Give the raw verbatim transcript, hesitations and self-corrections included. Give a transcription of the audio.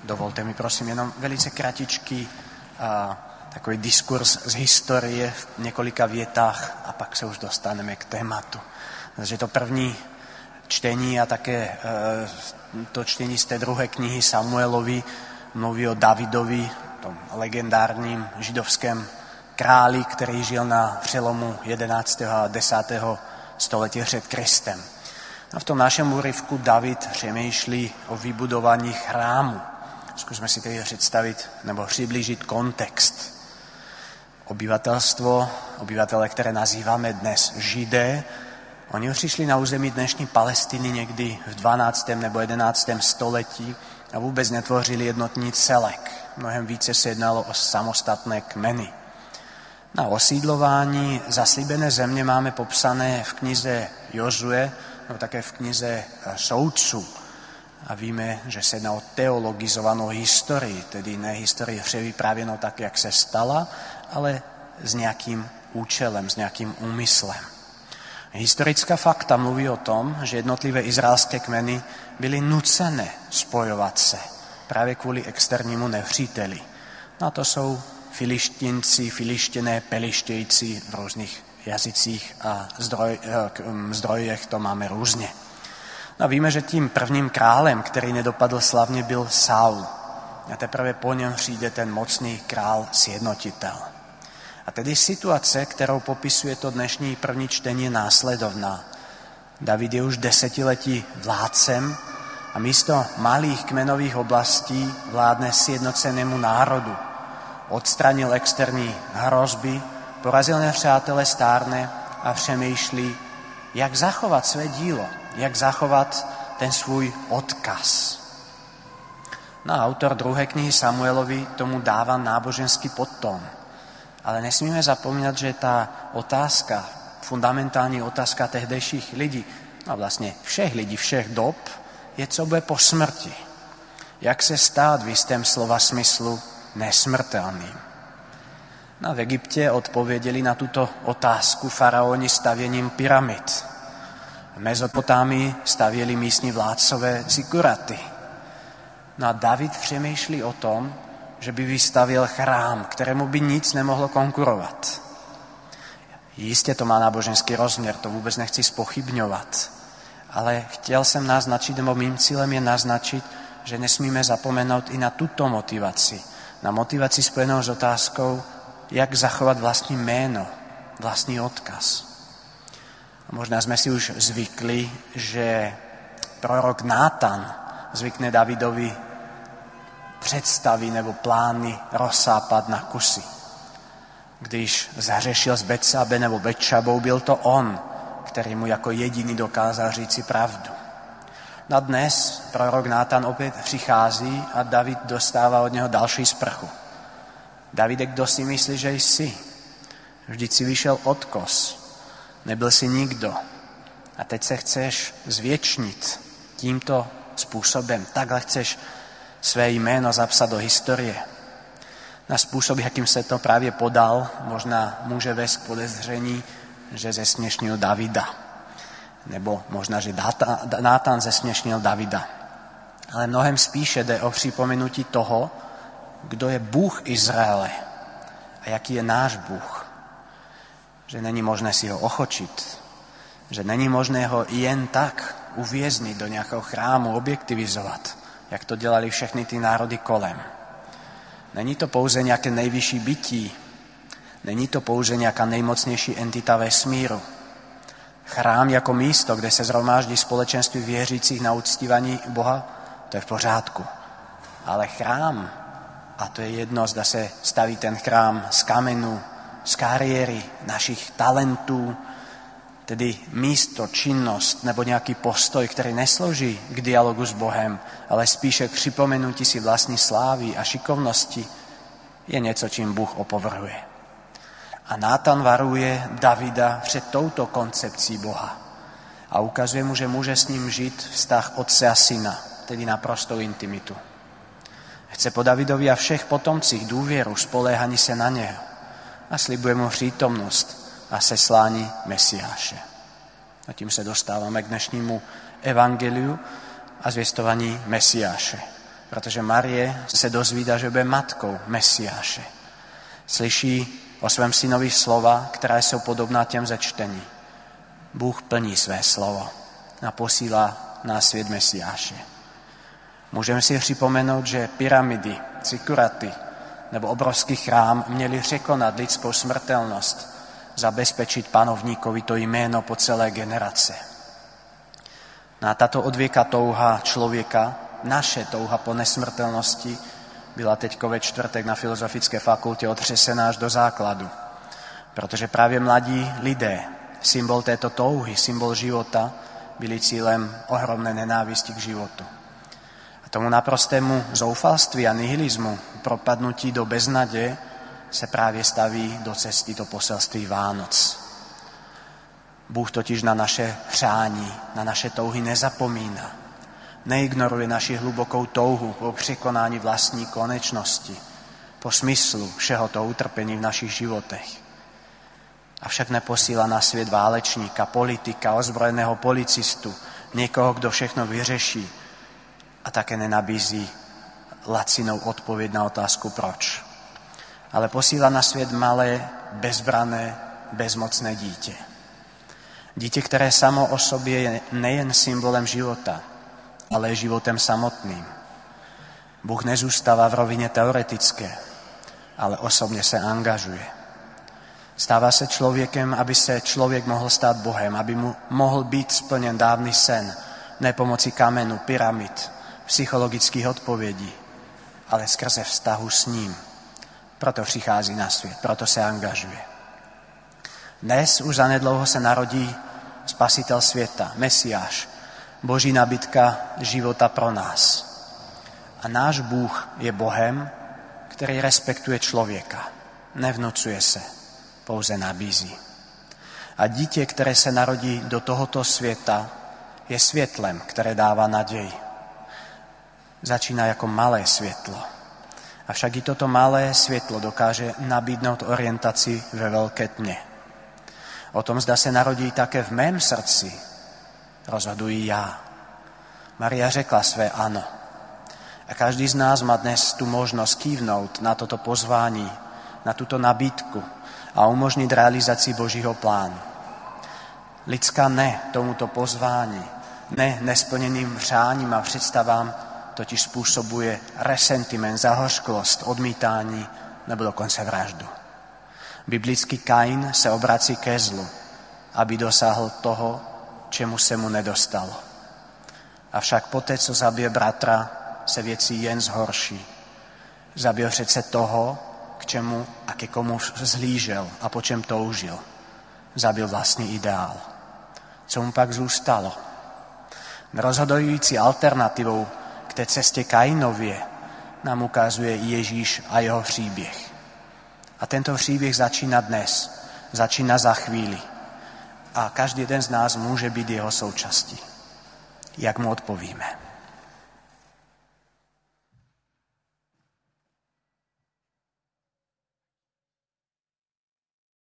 Dovolte mi prosím jenom velice kratičký a, takový diskurs z historie v několika větách a pak se už dostaneme k tématu. Takže to první čtení a také e, to čtení z té druhé knihy Samuelovi mluví o Davidovi, tom legendárním židovském králi, který žil na přelomu jedenáctého a desátého století před Kristem. A v tom našem úryvku David přemýšlí o vybudování chrámu. Zkusme si tedy představit nebo přiblížit kontext. Obyvatelstvo, obyvatele, které nazýváme dnes Židé, oni přišli na území dnešní Palestiny někdy v dvanáctém nebo jedenáctém století a vůbec netvořili jednotný celek. Mnohem více se jednalo o samostatné kmeny. Na osídlování zaslíbené země máme popsané v knize Jozue, nebo také v knize Soudců. A víme, že se jedná o teologizovanou historii, tedy ne historii převyprávěnou tak, jak se stala, ale s nějakým účelem, s nějakým úmyslem. Historická fakta mluví o tom, že jednotlivé izraelské kmeny byly nucené spojovat se právě kvůli externímu nepříteli. No a to jsou filištinci, filištěné, pelištějci v různých jazycích a zdroj, zdrojech to máme různě. No a víme, že tím prvním králem, který nedopadl slavně, byl Saul. A teprve po něm přijde ten mocný král sjednotitel. A tedy situace, kterou popisuje to dnešní první čtení, je následovná. David je už desetiletí vládcem a místo malých kmenových oblastí vládne sjednocenému národu. Odstranil externí hrozby, porazil nepřátele, stárne a přemýšlí, jak zachovat své dílo, jak zachovat ten svůj odkaz. No a autor druhé knihy Samuelovi tomu dává náboženský podton. Ale nesmíme zapomínat, že ta otázka, fundamentální otázka tehdejších lidí, a vlastně všech lidí, všech dob, je, co bude po smrti. Jak se stát v jistém slova smyslu nesmrtelným. No v Egyptě odpověděli na tuto otázku faraoni stavěním pyramid. V Mezopotámii stavěli místní vládcové zikuraty. No a David přemýšlí o tom, že by vystavěl chrám, kterému by nic nemohlo konkurovat. Jistě to má náboženský rozměr, to vůbec nechci zpochybňovat. Ale chtěl jsem naznačit, nebo mým cílem je naznačit, že nesmíme zapomenout i na tuto motivaci. Na motivaci spojenou s otázkou, jak zachovat vlastní jméno, vlastní odkaz. A možná jsme si už zvykli, že prorok Nátan zvykne Davidovi představy nebo plány rozsápat na kusy. Když zařešil s Betsabe nebo Betšabou, byl to on, který mu jako jediný dokázal říci pravdu. Na dnes prorok Nátan opět přichází a David dostává od něho další sprchu. Davide, kdo si myslí, že jsi? Vždyť si vyšel odkos. Nebyl jsi nikdo. A teď se chceš zvětšnit tímto způsobem. Takhle chceš své jméno zapsat do historie. Na způsob, jakým se to právě podal, možná může vést k podezření, že zesměšnil Davida. Nebo možná, že Nátan zesměšnil Davida. Ale mnohem spíše jde o připomenutí toho, kdo je Bůh Izraele a jaký je náš Bůh. Že není možné si ho ochočit, že není možné ho jen tak uvěznit do nějakého chrámu, objektivizovat, jak to dělali všechny ty národy kolem. Není to pouze nějaké nejvyšší bytí, není to pouze nějaká nejmocnější entita vesmíru. Chrám jako místo, kde se shromáždí společenství věřících na uctívání Boha, to je v pořádku. Ale chrám, a to je jedno, zda se staví ten chrám z kamenu, z kariéry, našich talentů, tedy místo, činnost nebo nějaký postoj, který neslouží k dialogu s Bohem, ale spíše k připomenutí si vlastní slávy a šikovnosti, je něco, čím Bůh opovrhuje. A Nátan varuje Davida před touto koncepcí Boha a ukazuje mu, že může s ním žít vztah otce a syna, tedy naprostou intimitu. Chce po Davidovi a všech potomcích důvěru, spoléhání se na něho a slibuje mu přítomnost a seslání Mesiáše. A tím se dostáváme k dnešnímu evangeliu a zvěstování Mesiáše. protože Marie se dozvídá, že bude matkou Mesiáše. Slyší o svém synovi slova, která jsou podobná těm ze čtení. Bůh plní své slovo a posílá na svět Mesiáše. Můžeme si připomenout, že pyramidy, cikuraty nebo obrovský chrám měli překonat lidskou smrtelnost, zabezpečit panovníkovi to jméno po celé generace. A tato odvěká touha člověka, naše touha po nesmrtelnosti, byla teďko ve čtvrtek na Filozofické fakultě otřesená až do základu. Protože právě mladí lidé, symbol této touhy, symbol života, byli cílem ohromné nenávisti k životu. A tomu naprostému zoufalství a nihilismu, propadnutí do beznaděje, se právě staví do cesty to poselství Vánoc. Bůh totiž na naše přání, na naše touhy nezapomíná. Neignoruje naši hlubokou touhu po překonání vlastní konečnosti, po smyslu všeho toho utrpení v našich životech. Avšak neposílá na svět válečníka, politika, ozbrojeného policistu, někoho, kdo všechno vyřeší, a také nenabízí lacinou odpověď na otázku proč. Ale posílá na svět malé, bezbrané, bezmocné dítě. Dítě, které samo o sobě je nejen symbolem života, ale je životem samotným. Bůh nezůstává v rovině teoretické, ale osobně se angažuje. Stává se člověkem, aby se člověk mohl stát Bohem, aby mu mohl být splněn dávný sen, ne pomocí kamenů, pyramid, psychologických odpovědí, ale skrze vztahu s ním. Proto přichází na svět, proto se angažuje. Dnes už zanedlouho se narodí Spasitel světa, Mesiáš, Boží nabídka života pro nás. A náš Bůh je Bohem, který respektuje člověka, nevnucuje se, pouze nabízí. A dítě, které se narodí do tohoto světa, je světlem, které dává naději. Začíná jako malé světlo. Avšak i toto malé světlo dokáže nabídnout orientaci ve velké tmě. O tom, zda se narodí také v mém srdci, rozhoduji já. Maria řekla své ano. A každý z nás má dnes tu možnost kývnout na toto pozvání, na tuto nabídku a umožnit realizaci Božího plánu. Lidská ne tomuto pozvání, ne nesplněným přáním a představám totiž způsobuje resentiment, zahořklost, odmítání nebo dokonce vraždu. Biblický Kain se obrací ke zlu, aby dosáhl toho, čemu se mu nedostalo. Avšak poté, co zabije bratra, se věci jen zhorší. Zabil přece toho, k čemu a ke komu zhlížel a po čem toužil. Zabil vlastní ideál. Co mu pak zůstalo? Rozhodující alternativou k té cestě Kainově nám ukazuje Ježíš a jeho příběh. A tento příběh začíná dnes, začíná za chvíli. A každý jeden z nás může být jeho součástí. Jak mu odpovíme?